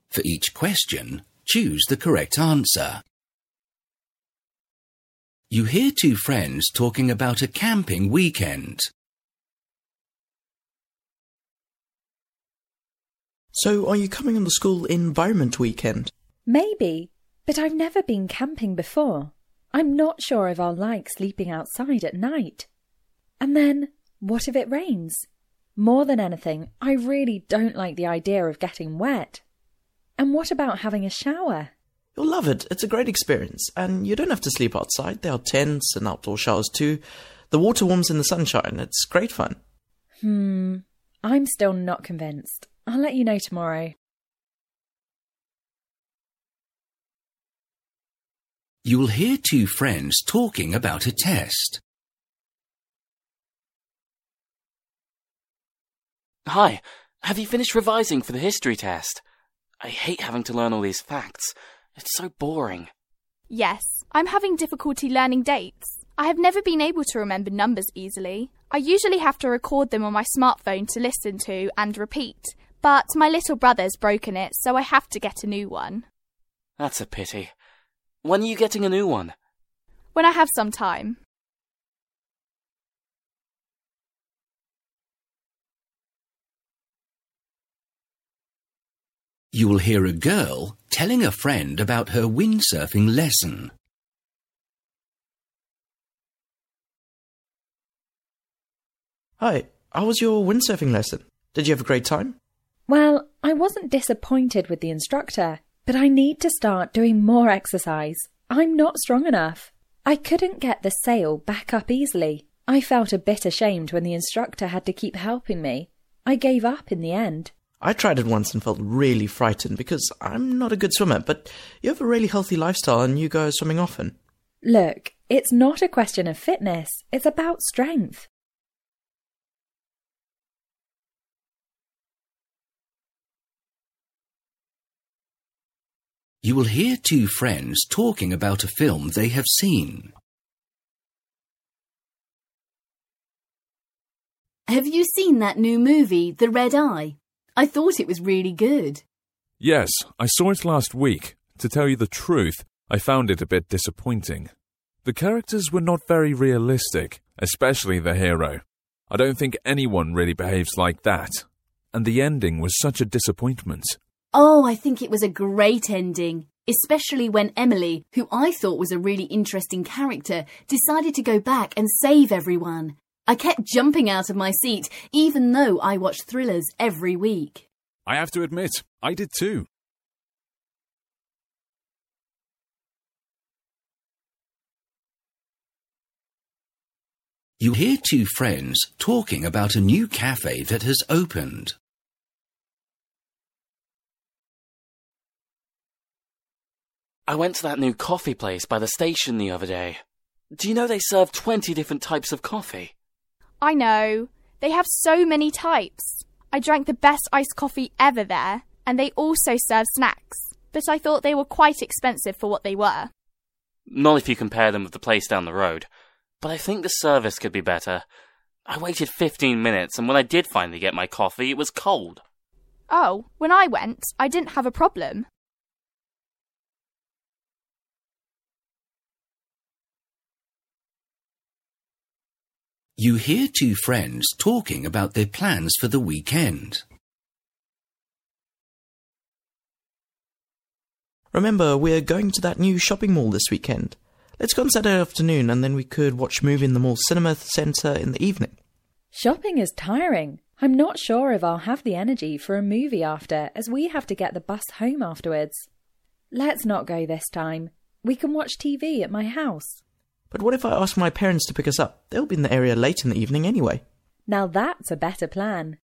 For each question, choose the correct answer. You hear two friends talking about a camping weekend. So, are you coming on the school environment weekend? Maybe, but I've never been camping before. I'm not sure if I'll like sleeping outside at night. And then, what if it rains? More than anything, I really don't like the idea of getting wet. And what about having a shower? You'll love it. It's a great experience. And you don't have to sleep outside. There are tents and outdoor showers too. The water warms in the sunshine. It's great fun. I'm still not convinced. I'll let you know tomorrow. You will hear two friends talking about a test. Hi, have you finished revising for the history test? I hate having to learn all these facts. It's so boring. Yes, I'm having difficulty learning dates. I have never been able to remember numbers easily. I usually have to record them on my smartphone to listen to and repeat, but my little brother's broken it, so I have to get a new one. That's a pity. When are you getting a new one? When I have some time. You will hear a girl telling a friend about her windsurfing lesson. Hi, how was your windsurfing lesson? Did you have a great time? Well, I wasn't disappointed with the instructor, but I need to start doing more exercise. I'm not strong enough. I couldn't get the sail back up easily. I felt a bit ashamed when the instructor had to keep helping me. I gave up in the end. I tried it once and felt really frightened because I'm not a good swimmer, but you have a really healthy lifestyle and you go swimming often. Look, it's not a question of fitness, it's about strength. You will hear two friends talking about a film they have seen. Have you seen that new movie, The Red Eye? I thought it was really good. Yes, I saw it last week. To tell you the truth, I found it a bit disappointing. The characters were not very realistic, especially the hero. I don't think anyone really behaves like that. And the ending was such a disappointment. Oh, I think it was a great ending, especially when Emily, who I thought was a really interesting character, decided to go back and save everyone. I kept jumping out of my seat, even though I watch thrillers every week. I have to admit, I did too. You hear two friends talking about a new cafe that has opened. I went to that new coffee place by the station the other day. Do you know they serve 20 different types of coffee? I know. They have so many types. I drank the best iced coffee ever there, and they also serve snacks, but I thought they were quite expensive for what they were. Not if you compare them with the place down the road, but I think the service could be better. I waited 15 minutes, and when I did finally get my coffee, it was cold. Oh, when I went, I didn't have a problem. You hear two friends talking about their plans for the weekend. Remember, we're going to that new shopping mall this weekend. Let's go on Saturday afternoon and then we could watch a movie in the mall cinema centre in the evening. Shopping is tiring. I'm not sure if I'll have the energy for a movie after, as we have to get the bus home afterwards. Let's not go this time. We can watch TV at my house. But what if I ask my parents to pick us up? They'll be in the area late in the evening anyway. Now that's a better plan.